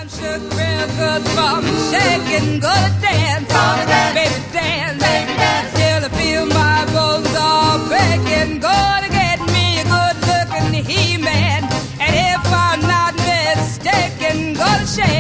shook real good from shaking, gonna dance, baby dance, till I feel my bones are breaking. Gonna get me a good looking He-Man, and if I'm not mistaken, gonna shake.